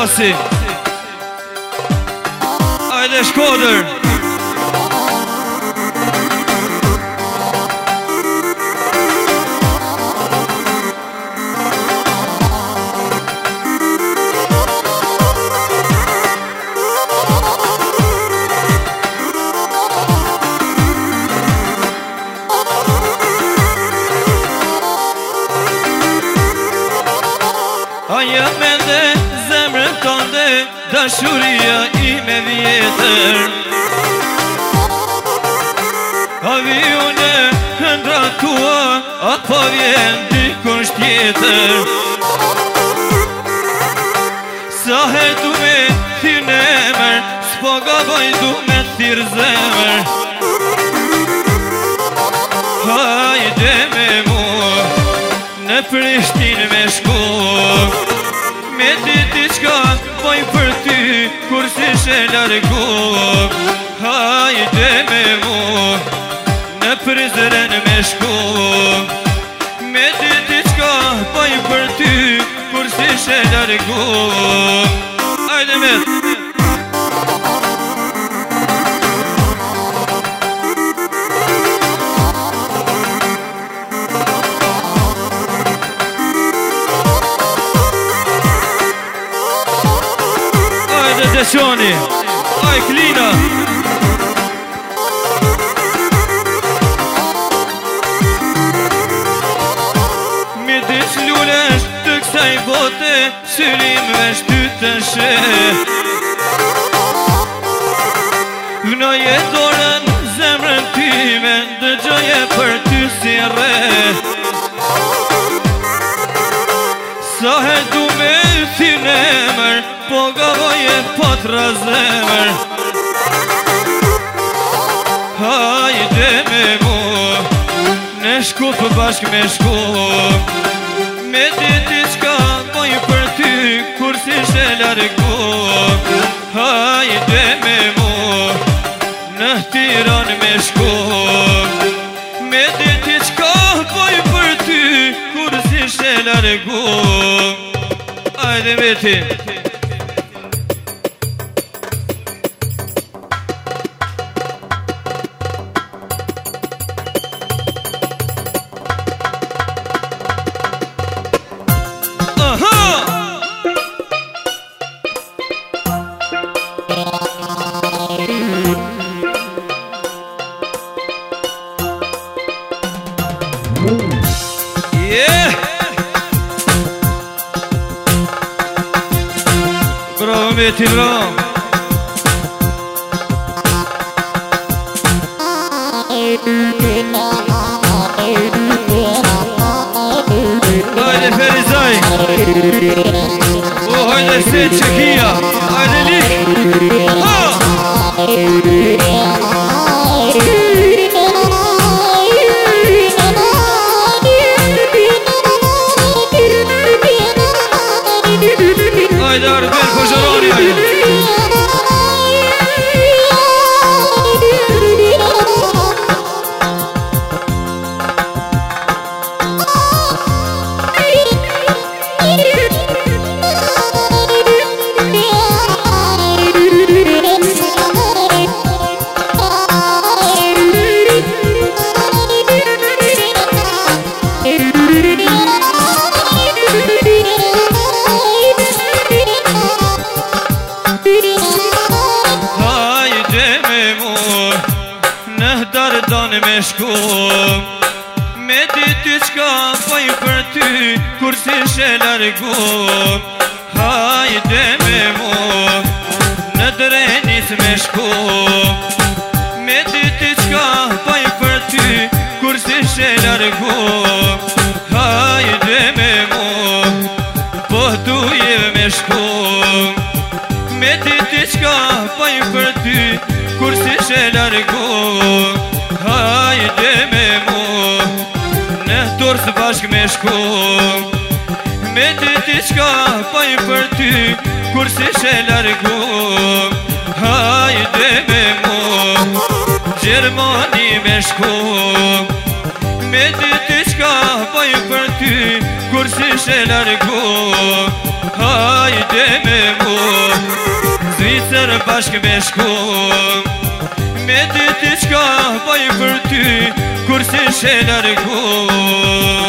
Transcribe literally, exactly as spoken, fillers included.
Elbasi. Ajde Shkodër. Aja mende zemrën tënde, dashuria ime vjetër. Avione hëndra tua, atë pa vjen dikush tjetër. Sa her du me thirë në emër, s'po gaboj du me thirë zemër. Hajde me mu, në Prishtinë me shku, me ti ti qka poj për ty, kur si shë largu. Hajde me mu, në Prizren me shku, me ti ti qka poj për ty, kur si shë largu. Hajde me Qoni, aj Klina. Mi diq lullesh të kësaj bote, syrim vesh ty të shë. Vnoj e dorën zemrën time, dëgjoje për ty si re. Sa he du me thirë në emër, po gavoje patra zemër. Hajde me mu, në shkup bashk me shku, me diti qka poj për ty, kur si shë largu. Hajde me mu, në Tiran me shku, me diti qka poj për ty, kur si shë largu. Hajde me ti. Bravo Meti, bravo. Hajde Ferizaj. O, hajde se Çekia. Hajde lik. Ha! Hajde Arben Kojarani, hajde. Dardon me shku, me diti qka poj për ty, kur si shë largu. Hajde me mu, në Drenis me shku, me diti qka poj për ty, kur si shë largu. Hajde me mu, po duje me shku, me diti qka poj për ty, kur si shë largu. Hajde me mu, në Durrës bashk me shku, me diti qka poj për ty, kur si shë largu. Hajde me mu, Gjermani me shku, me diti qka poj për ty, ty kur si she largu. Hajde me mu Zvicër bashk me shku, me dy ti qka baj për ty kur si she largu.